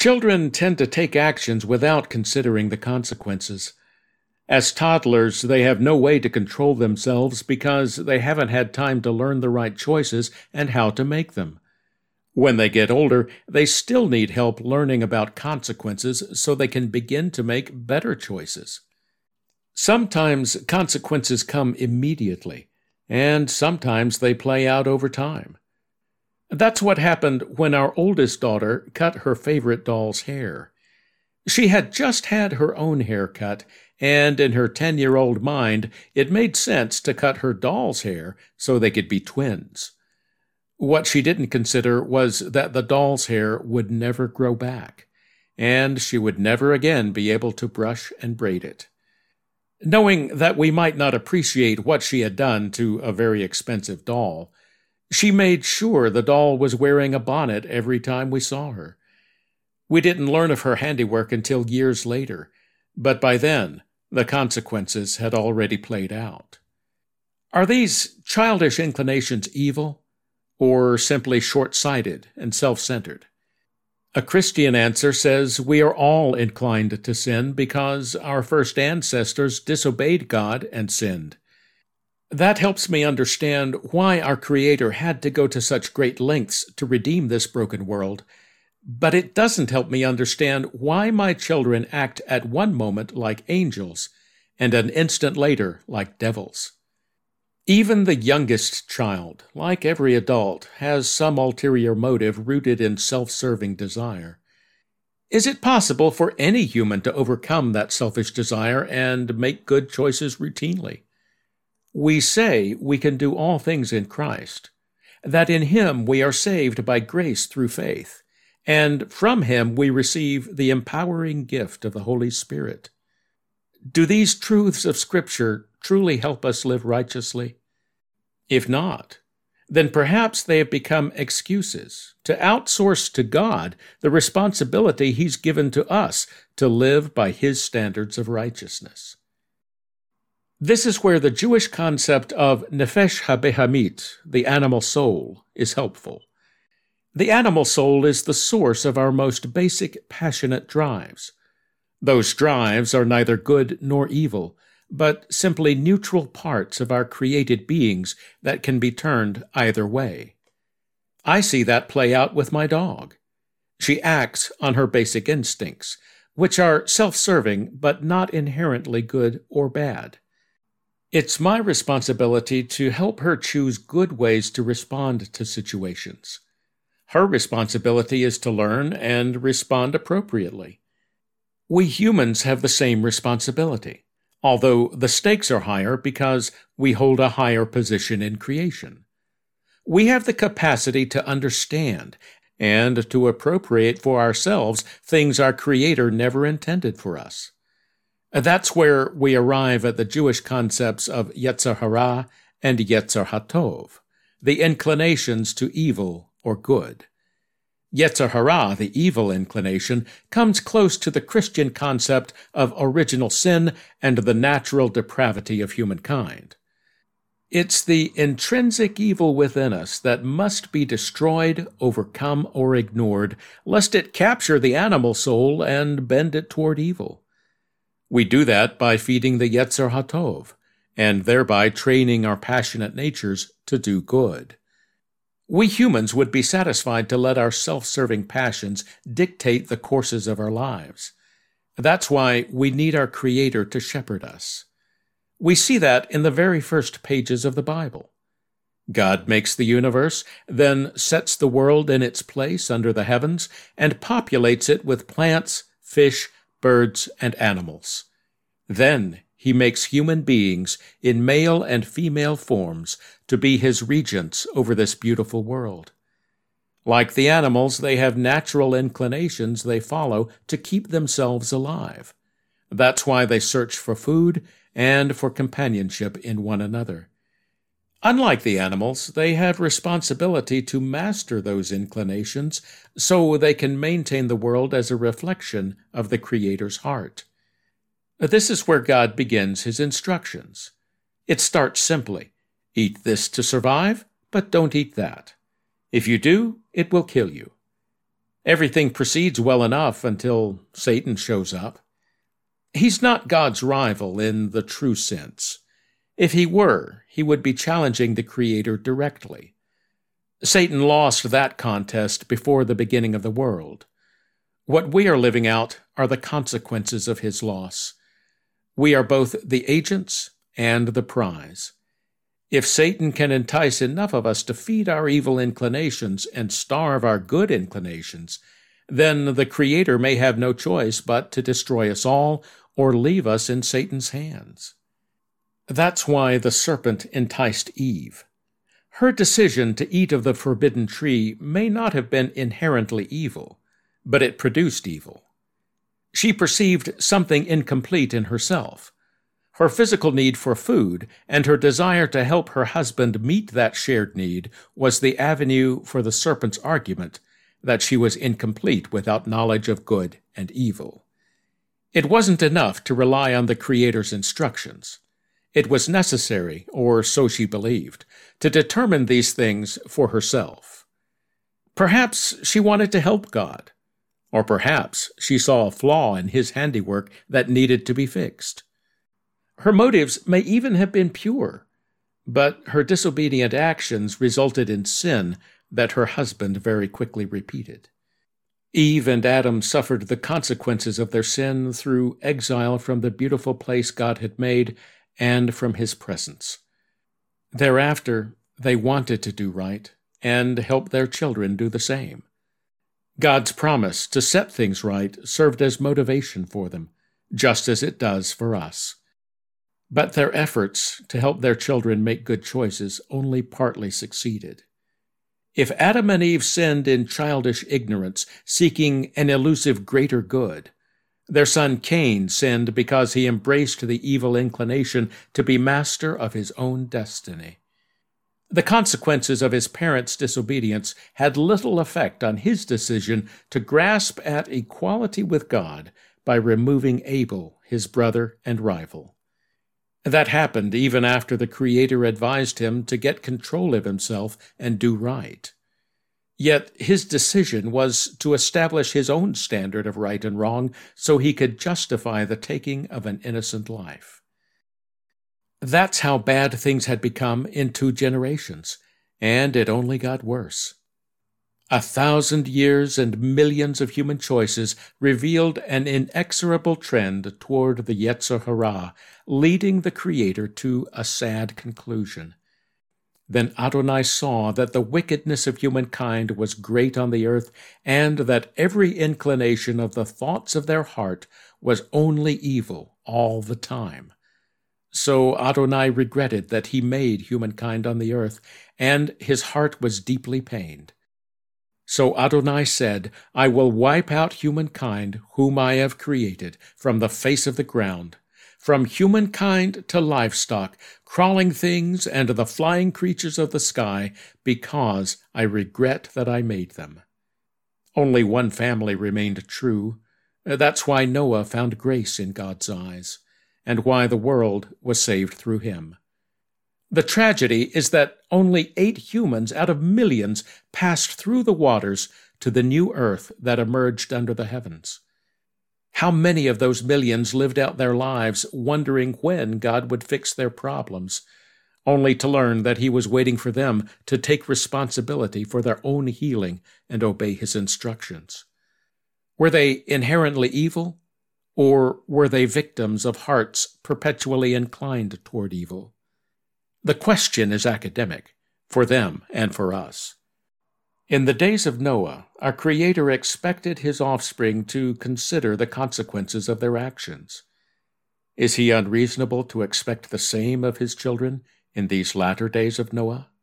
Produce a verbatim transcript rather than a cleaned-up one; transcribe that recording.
Children tend to take actions without considering the consequences. As toddlers, they have no way to control themselves because they haven't had time to learn the right choices and how to make them. When they get older, they still need help learning about consequences so they can begin to make better choices. Sometimes consequences come immediately, and sometimes they play out over time. That's what happened when our oldest daughter cut her favorite doll's hair. She had just had her own hair cut, and in her ten-year-old mind, it made sense to cut her doll's hair so they could be twins. What she didn't consider was that the doll's hair would never grow back, and she would never again be able to brush and braid it. Knowing that we might not appreciate what she had done to a very expensive doll, she made sure the doll was wearing a bonnet every time we saw her. We didn't learn of her handiwork until years later, but by then the consequences had already played out. Are these childish inclinations evil, or simply short-sighted and self-centered? A Christian answer says we are all inclined to sin because our first ancestors disobeyed God and sinned. That helps me understand why our Creator had to go to such great lengths to redeem this broken world, but it doesn't help me understand why my children act at one moment like angels and an instant later like devils. Even the youngest child, like every adult, has some ulterior motive rooted in self-serving desire. Is it possible for any human to overcome that selfish desire and make good choices routinely? We say we can do all things in Christ, that in Him we are saved by grace through faith, and from Him we receive the empowering gift of the Holy Spirit. Do these truths of Scripture truly help us live righteously? If not, then perhaps they have become excuses to outsource to God the responsibility He's given to us to live by His standards of righteousness. This is where the Jewish concept of nefesh habehamit, the animal soul, is helpful. The animal soul is the source of our most basic passionate drives. Those drives are neither good nor evil, but simply neutral parts of our created beings that can be turned either way. I see that play out with my dog. She acts on her basic instincts, which are self-serving but not inherently good or bad. It's my responsibility to help her choose good ways to respond to situations. Her responsibility is to learn and respond appropriately. We humans have the same responsibility, although the stakes are higher because we hold a higher position in creation. We have the capacity to understand and to appropriate for ourselves things our Creator never intended for us. That's where we arrive at the Jewish concepts of Yetzer Hara and Yetzer HaTov, the inclinations to evil or good. Yetzer Hara, the evil inclination, comes close to the Christian concept of original sin and the natural depravity of humankind. It's the intrinsic evil within us that must be destroyed, overcome, or ignored, lest it capture the animal soul and bend it toward evil. We do that by feeding the Yetzer HaTov, and thereby training our passionate natures to do good. We humans would be satisfied to let our self-serving passions dictate the courses of our lives. That's why we need our Creator to shepherd us. We see that in the very first pages of the Bible. God makes the universe, then sets the world in its place under the heavens, and populates it with plants, fish, birds, and animals. Then He makes human beings in male and female forms to be His regents over this beautiful world. Like the animals, they have natural inclinations they follow to keep themselves alive. That's why they search for food and for companionship in one another. Unlike the animals, they have responsibility to master those inclinations so they can maintain the world as a reflection of the Creator's heart. This is where God begins His instructions. It starts simply, eat this to survive, but don't eat that. If you do, it will kill you. Everything proceeds well enough until Satan shows up. He's not God's rival in the true sense. If he were, he would be challenging the Creator directly. Satan lost that contest before the beginning of the world. What we are living out are the consequences of his loss. We are both the agents and the prize. If Satan can entice enough of us to feed our evil inclinations and starve our good inclinations, then the Creator may have no choice but to destroy us all or leave us in Satan's hands. That's why the serpent enticed Eve. Her decision to eat of the forbidden tree may not have been inherently evil, but it produced evil. She perceived something incomplete in herself. Her physical need for food and her desire to help her husband meet that shared need was the avenue for the serpent's argument that she was incomplete without knowledge of good and evil. It wasn't enough to rely on the Creator's instructions. It was necessary, or so she believed, to determine these things for herself. Perhaps she wanted to help God, or perhaps she saw a flaw in his handiwork that needed to be fixed. Her motives may even have been pure, but her disobedient actions resulted in sin that her husband very quickly repeated. Eve and Adam suffered the consequences of their sin through exile from the beautiful place God had made and from his presence. Thereafter, they wanted to do right and help their children do the same. God's promise to set things right served as motivation for them, just as it does for us. But their efforts to help their children make good choices only partly succeeded. If Adam and Eve sinned in childish ignorance, seeking an elusive greater good, their son Cain sinned because he embraced the evil inclination to be master of his own destiny. The consequences of his parents' disobedience had little effect on his decision to grasp at equality with God by removing Abel, his brother and rival. That happened even after the Creator advised him to get control of himself and do right. Yet his decision was to establish his own standard of right and wrong so he could justify the taking of an innocent life. That's how bad things had become in two generations, and it only got worse. A thousand years and millions of human choices revealed an inexorable trend toward the Yetzer Hara, leading the Creator to a sad conclusion. Then Adonai saw that the wickedness of humankind was great on the earth, and that every inclination of the thoughts of their heart was only evil all the time. So Adonai regretted that he made humankind on the earth, and his heart was deeply pained. So Adonai said, I will wipe out humankind, whom I have created, from the face of the ground, from humankind to livestock, crawling things, and the flying creatures of the sky, because I regret that I made them. Only one family remained true. That's why Noah found grace in God's eyes, and why the world was saved through him. The tragedy is that only eight humans out of millions passed through the waters to the new earth that emerged under the heavens. How many of those millions lived out their lives wondering when God would fix their problems, only to learn that he was waiting for them to take responsibility for their own healing and obey his instructions? Were they inherently evil, or were they victims of hearts perpetually inclined toward evil? The question is academic, for them and for us. In the days of Noah, our Creator expected his offspring to consider the consequences of their actions. Is he unreasonable to expect the same of his children in these latter days of Noah?